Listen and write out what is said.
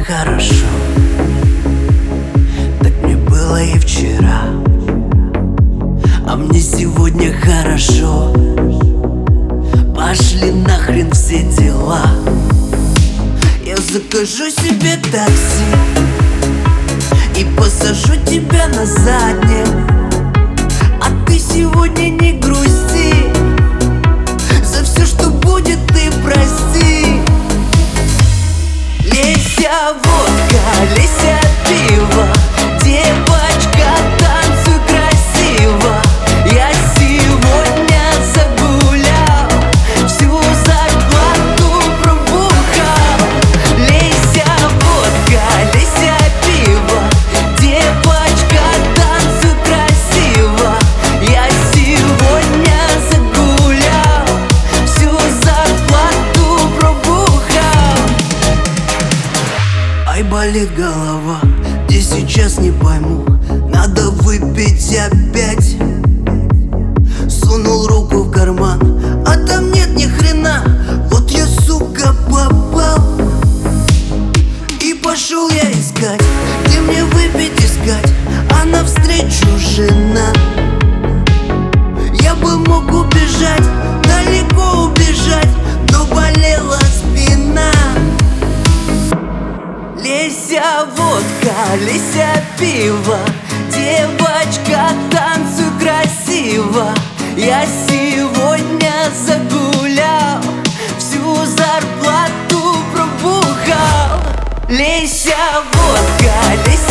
хорошо, так мне было и вчера. А мне сегодня хорошо. Пошли нахрен все дела. Я закажу себе такси и посажу тебя на заднем. А ты сегодня не грусти, за все, что будет, ты прости. Лейся водка, лейся пиво, девочка, танцуй красиво. Я сегодня загулял, всю зарплату пробухал. Лейся водка, лейся пиво, девочка, танцуй красиво. Я сегодня загулял, всю зарплату пробухал. Ай, болит голова, где сейчас не пойму. Надо выпить опять. Сунул руку в карман, а там нет ни хрена. Вот я, сука, попал. И пошел я искать, где мне выпить искать, а навстречу жена. Я бы мог убежать, далеко убежать, но болела спина. Лейся водка, лейся пиво, девочка, танцуй красиво. Я сегодня загулял, всю зарплату пробухал. Лейся водка, лейся